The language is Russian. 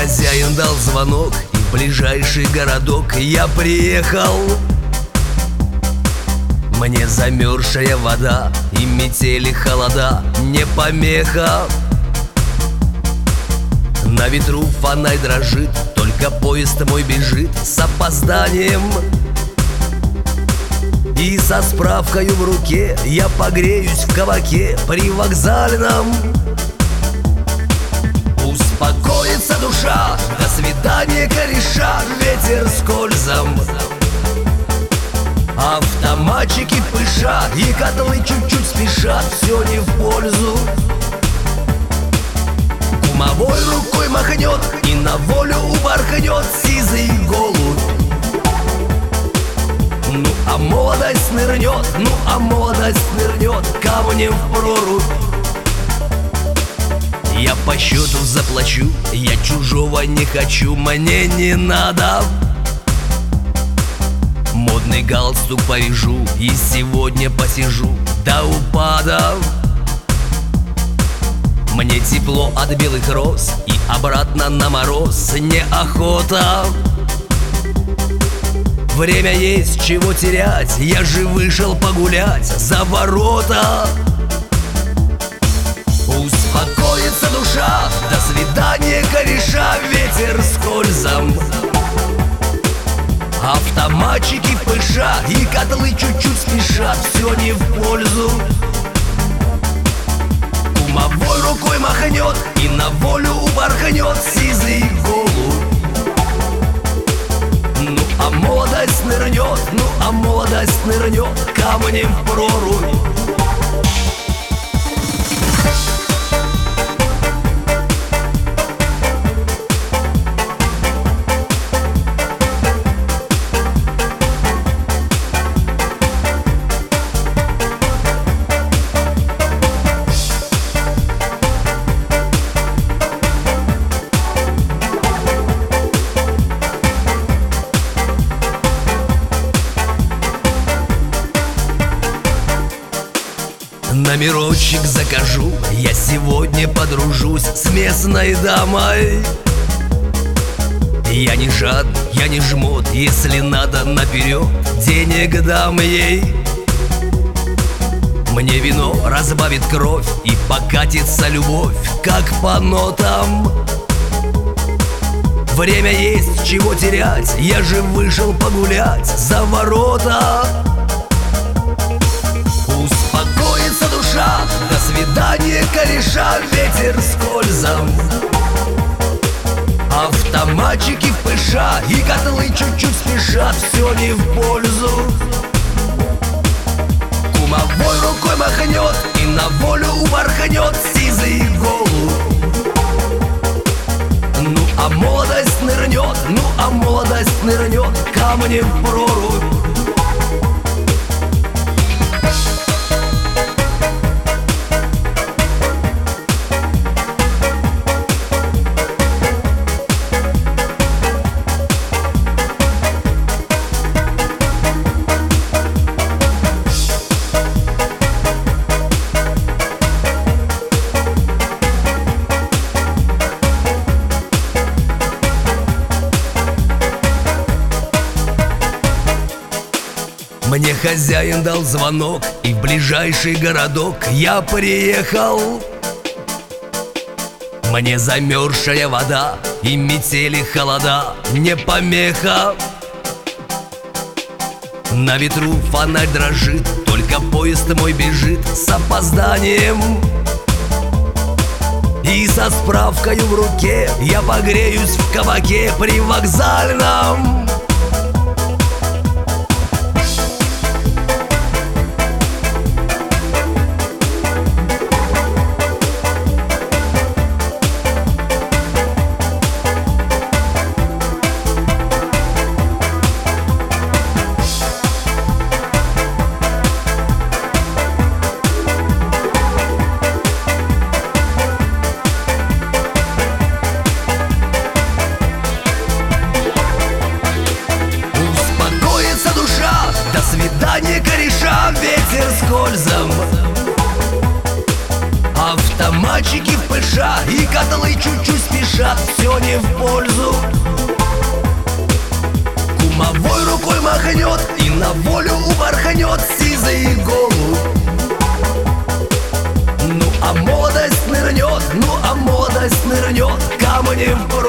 хозяин дал звонок, и в ближайший городок я приехал. Мне замерзшая вода и метели холода не помеха. На ветру фонарь дрожит, только поезд мой бежит с опозданием. И со справкою в руке я погреюсь в кабаке привокзальном. Успокоится душа, до свидания, кореша, ветер скользом. Автоматчики пышат, и котлы чуть-чуть спешат, все не в пользу. Кумовой рукой махнет и на волю упорхнет сизый голубь. Ну а молодость нырнет, ну а молодость нырнет камнем в прорубь. Я по счету заплачу, я чужого не хочу, мне не надо. Модный галстук повяжу и сегодня посижу до упада. Мне тепло от белых роз и обратно на мороз неохота. Время есть, чего терять, я же вышел погулять за ворота. Успокоится душа, до свидания, кореша, ветер скользом. Автоматчики пышат, и котлы чуть-чуть спешат, все не в пользу. Кумовой рукой махнет и на волю упорхнет сизый голубь. Ну а молодость нырнет, ну а молодость нырнет камнем в прорубь. Номерочек закажу, я сегодня подружусь с местной дамой. Я не жадный, я не жмот, если надо наперед, денег дам ей. Мне вино разбавит кровь и покатится любовь, как по нотам. Время есть, чего терять, я же вышел погулять за ворота. Успокоится душа, до свидания, кореша, ветер скользом. Автоматчики пышат, и котлы чуть-чуть спешат, все не в пользу. Кумовой рукой махнет и на волю упорхнет сизый голубь. Ну а молодость нырнет, ну а молодость нырнет камнем в прорубь. Мне хозяин дал звонок, и в ближайший городок я приехал. Мне замерзшая вода и метели холода не помеха. На ветру фонарь дрожит, только поезд мой бежит с опозданием. И со справкою в руке я погреюсь в кабаке привокзальном. спеша, и котлы чуть-чуть спешат, все не в пользу. Кумовой рукой махнет и на волю упорхнет сизый голубь. Ну а молодость нырнет, ну а молодость нырнет камнем в